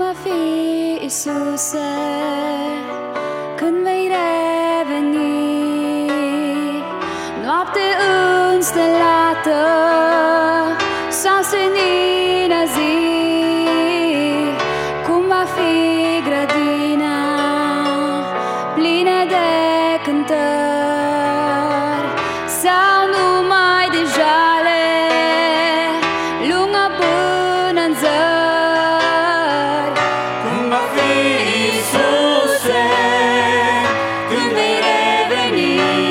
va fi, Iisuse, când vei reveni? Noapte înstelată sau senină zi, cum va fi grădina plină de cântări sau numai de jale lungă până în zări? Cum va fi, Iisuse, când vei reveni?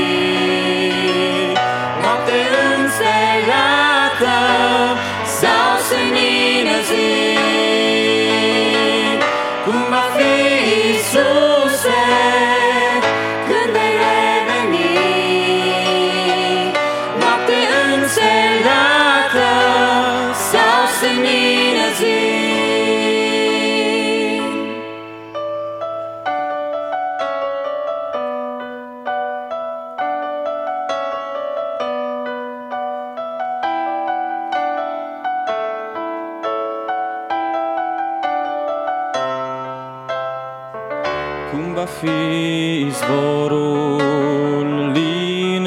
Noapte înstelată sau senină zi, cum va fi, Iisuse, când vei reveni? Noapte înstelată sau senină zi. Cum va fi izvorul lin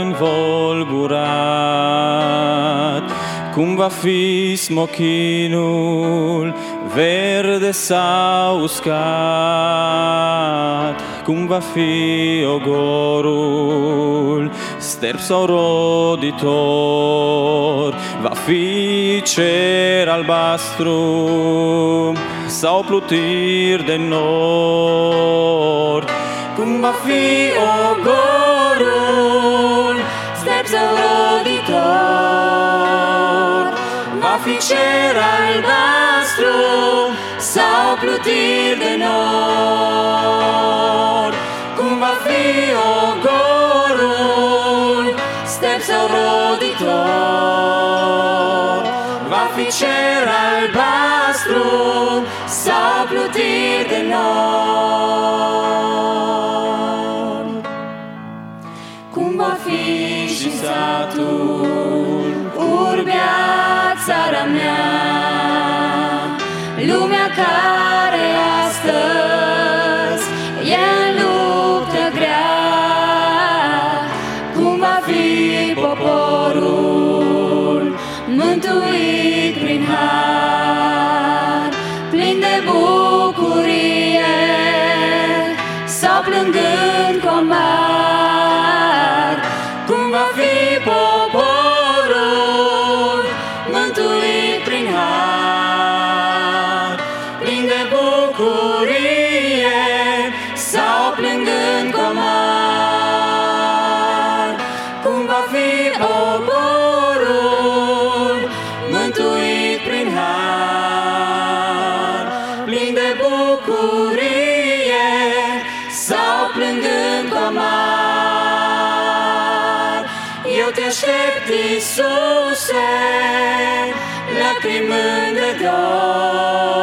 învolburat? Cum va fi smochinul verde sau uscat? Cum va fi ogorul sterp sau roditor? Va fi cer albastru sau plutir de nor? Cum va fi ogorul sterp sau roditor? Va fi cer albastru sau plutir de nor? Cum va fi ogorul sterp sau roditor? Va fi cer albastru sau plutir de nor? Cum va fi și satul, urbea, țara mea, lumea care astăzi e în luptă grea? Cum va fi poporul mântuit prin har, plin de bucurie sau plângând cu amar? Cum va fi poporul mântuit prin har, plin de bucurie sau plângând cu amar? Cum va fi poporul mântuit prin har, plin de bucurie sau plângând cu amar? Eu te aștept, Iisuse, lacrimând de dor.